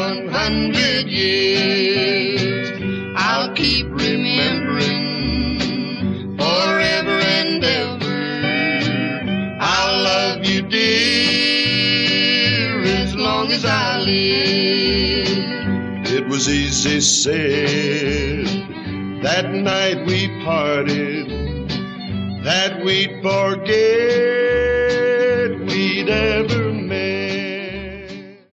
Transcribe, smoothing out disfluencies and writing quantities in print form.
100 years. I'll keep remembering forever and ever. I'll love you, dear, as long as I live. It was easy said that night we parted, that we'd forget